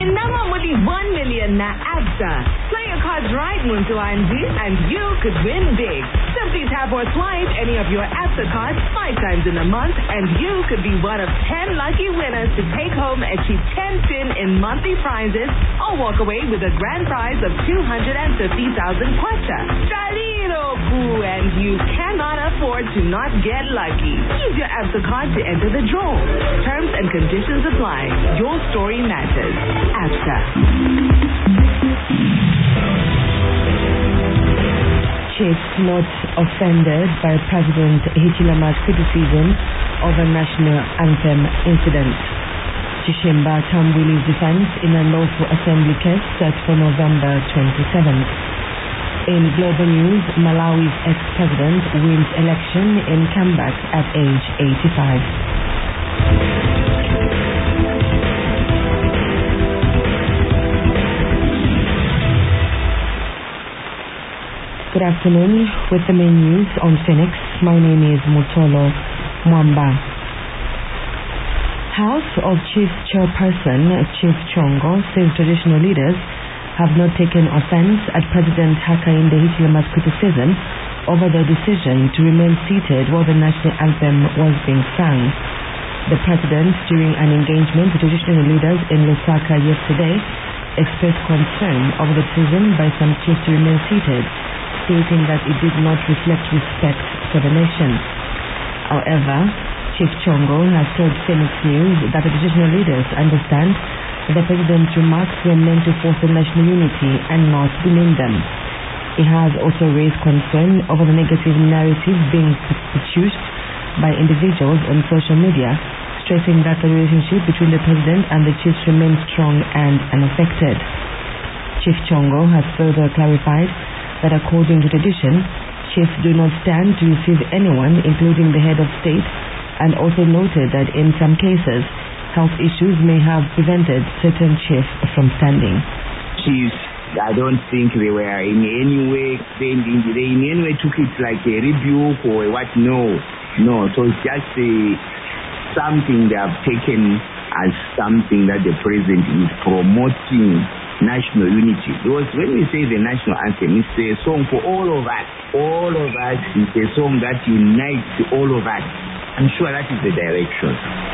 Namamuli 1 million na ABSA. Play your cards right, Muntu Anji, and you could win big. Simply tap or swipe any of your ABSA cards 5 times in a month, and you could be one of 10 lucky winners to take home a cheap 10 spin in monthly prizes or walk away with a grand prize of 250,000 kwacha. Chalino Poo, and you cannot afford to not get lucky. Use your ABSA card to enter the draw. Terms and conditions apply. Your story matters. ABSA. Chief not offended by President Hichilema's criticism of a national anthem incident. Chishimba Tambwili's defense in a lawful assembly case set for November 27th. In global news, Malawi's ex-president wins election in comeback at age 85. Good afternoon. With the main news on Phoenix, my name is Mutolo Mwamba. House of Chief Chairperson Chief Chongo says traditional leaders have not taken offense at President Hakainde Hichilema's criticism over the decision to remain seated while the national anthem was being sung. The president, during an engagement with traditional leaders in Lusaka yesterday, expressed concern over the decision by some chiefs to remain seated, stating that it did not reflect respect for the nation. However, Chief Chongo has told Phoenix News that the traditional leaders understand that the president's remarks were meant to foster national unity and not demean them. He has also raised concern over the negative narrative being produced by individuals on social media, stressing that the relationship between the president and the chiefs remains strong and unaffected. Chief Chongo has further clarified that according to tradition, chiefs do not stand to receive anyone, including the head of state, and also noted that in some cases, health issues may have prevented certain chiefs from standing. Chiefs, I don't think they were in any way standing. They in any way took it like a rebuke or what? No. So it's just something they have taken as something that the president is promoting national unity. Because when we say the national anthem, it's a song for all of us. All of us. It's a song that unites all of us. I'm sure that is the direction.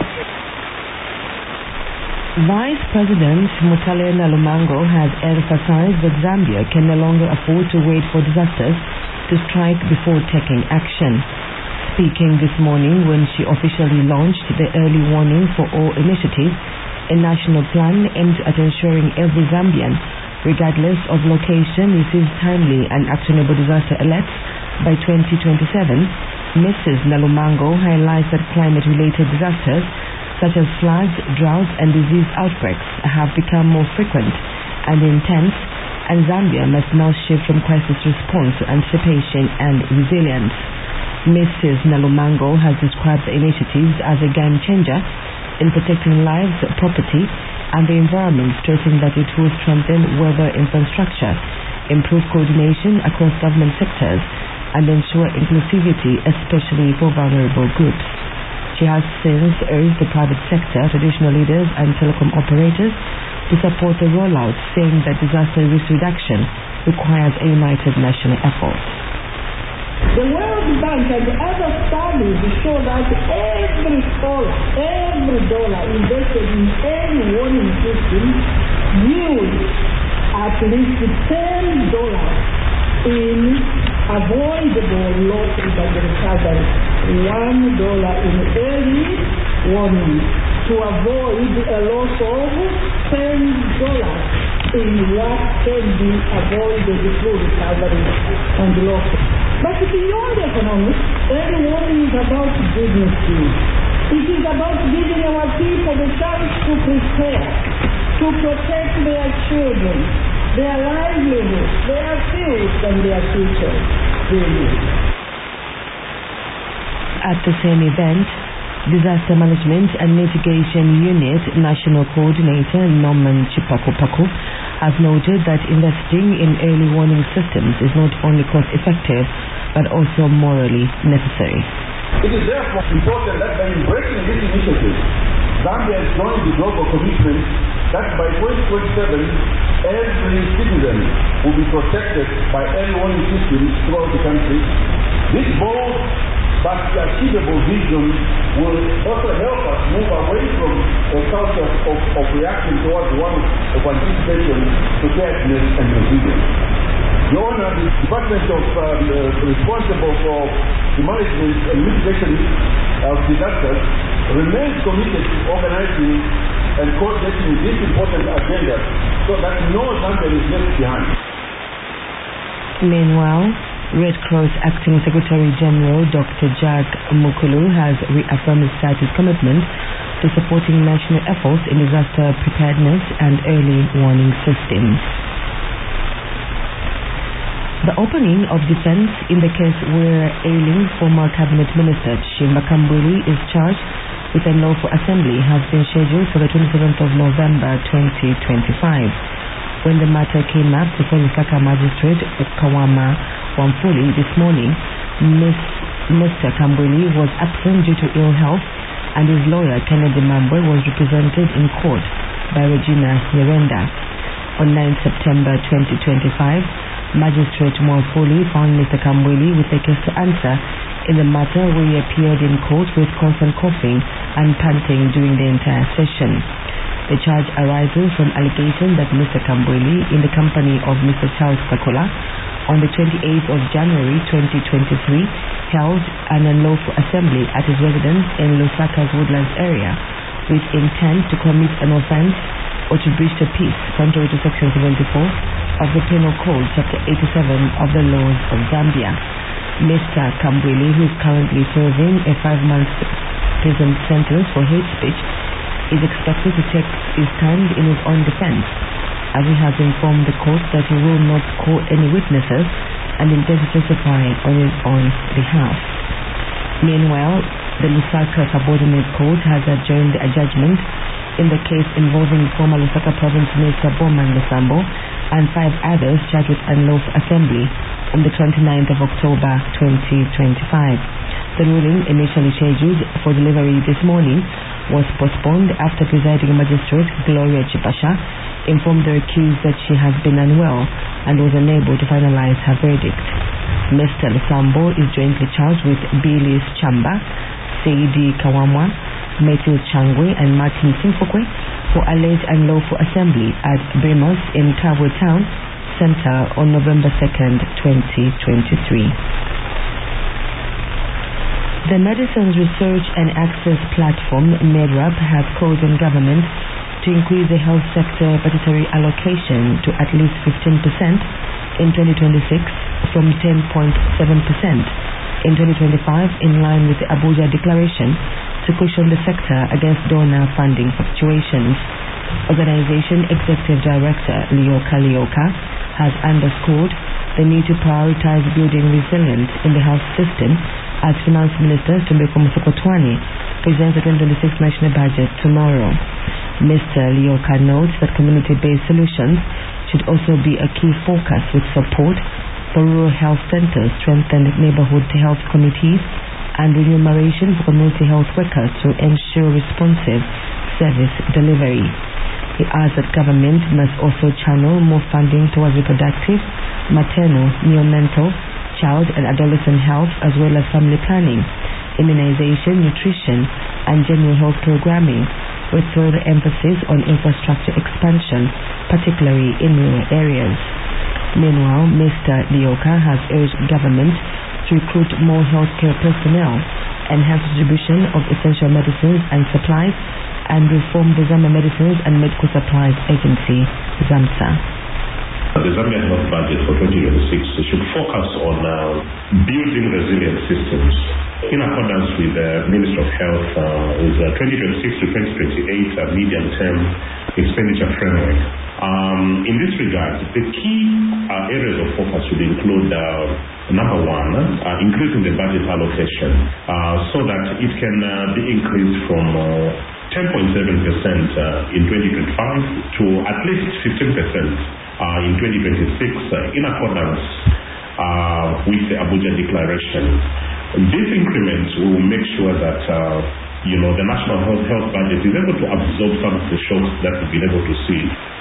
Vice President Mutale Nalumango has emphasized that Zambia can no longer afford to wait for disasters to strike before taking action. Speaking this morning when she officially launched the Early Warning for All initiative, a national plan aimed at ensuring every Zambian, regardless of location, receives timely and actionable disaster alerts by 2027, Mrs. Nalumango highlights that climate-related disasters such as floods, droughts, and disease outbreaks have become more frequent and intense, and Zambia must now shift from crisis response to anticipation and resilience. Mrs. Nalumango has described the initiatives as a game changer in protecting lives, property, and the environment, stressing that it will strengthen weather infrastructure, improve coordination across government sectors, and ensure inclusivity, especially for vulnerable groups. She has since urged the private sector, traditional leaders, and telecom operators to support the rollout, saying that disaster risk reduction requires a united national effort. The World Bank and other studies show that every dollar invested in any warning system yields at least $10 in avoidable losses and recovery. $1 in early warning to avoid a loss of $10 in what can be avoided through recovery and losses. But beyond economics, early warning is about business. It is about giving our people the chance to prepare, to protect their children, their livelihoods, their fields, and their future. At the same event, Disaster Management and Mitigation Unit National Coordinator Norman Chipakupaku has noted that investing in early warning systems is not only cost-effective but also morally necessary. It is therefore important that by embracing this initiative, Zambia has joined the global commitment that by 2027, every citizen will be protected by early warning systems throughout the country. This bold but achievable vision will also help us move away from a culture of reacting towards one of anticipation, preparedness, and resilience. Your Honor, the Department of responsible for the management and mitigation of disasters remains committed to organizing and coordinating this important agenda so that no Zambian is left behind. Meanwhile, Red Cross Acting Secretary General Dr. Jack Mukulu has reaffirmed his state's commitment to supporting national efforts in disaster preparedness and early warning systems. The opening of defense in the case where ailing former cabinet minister Chimba Kambwili is charged with unlawful assembly has been scheduled for the 27th of November 2025. When the matter came up before the Lusaka magistrate Kawama Wamfuli this morning, Mr. Kambwili was absent due to ill health, and his lawyer Kennedy Mambwe was represented in court by Regina Nyirenda. On 9 September 2025, Magistrate Mwafuli found Mr. Kambwili with a case to answer in the matter where he appeared in court with constant coughing and panting during the entire session. The charge arises from allegation that Mr. Kambwili, in the company of Mr. Charles Kakula, on the 28th of January 2023, held an unlawful assembly at his residence in Lusaka's Woodlands area with intent to commit an offense or to breach the peace, contrary to Section 74 of the Penal Code, Chapter 87 of the laws of Zambia. Mr. Kambwili, who is currently serving a 5-month prison sentence for hate speech, is expected to take his stand in his own defense, as he has informed the court that he will not call any witnesses and intends to testify on his own behalf. Meanwhile, the Lusaka Subordinate Court has adjourned a judgment in the case involving former Lusaka Province Minister Bowman Lusambo and 5 others charged with unlawful assembly on the 29th of October 2025. The ruling, initially scheduled for delivery this morning, was postponed after presiding magistrate Gloria Chipasha informed the accused that she has been unwell and was unable to finalize her verdict. Mr. Lusambo is jointly charged with Billy Chamba, Seidi Kawamwa, Matthew Changwe and Martin Simfokwe for alleged unlawful assembly at Brimos in Kabwe Town Center on November 2nd, 2023. The Medicines Research and Access Platform, MEDRAP, has called on government to increase the health sector budgetary allocation to at least 15% in 2026 from 10.7% in 2025, in line with the Abuja Declaration to cushion the sector against donor funding fluctuations. Organization Executive Director Lioka has underscored the need to prioritize building resilience in the health system as Finance Minister Tumbeko Musokotwani presents the 2026 national budget tomorrow. Mr. Lioka notes that community-based solutions should also be a key focus, with support for rural health centers, strengthened neighborhood health committees, and remuneration for community health workers to ensure responsive service delivery. He adds that government must also channel more funding towards reproductive, maternal, neonatal, child and adolescent health, as well as family planning, immunization, nutrition, and general health programming, with further emphasis on infrastructure expansion, particularly in rural areas. Meanwhile, Mr. Lioka has urged government to recruit more healthcare personnel, enhance distribution of essential medicines and supplies, and reform the Zambia Medicines and Medical Supplies Agency, ZAMSA. The Zambian health budget for 2026 should focus on building resilient systems in accordance with the Ministry of Health with 2026 to 2028 medium-term expenditure framework. In this regard, the key areas of focus should include number one, increasing the budget allocation so that it can be increased from 10.7% in 2025 to at least 15% in 2026 in accordance with the Abuja Declaration. This increment will make sure that the national health budget is able to absorb some of the shocks that we've been able to see.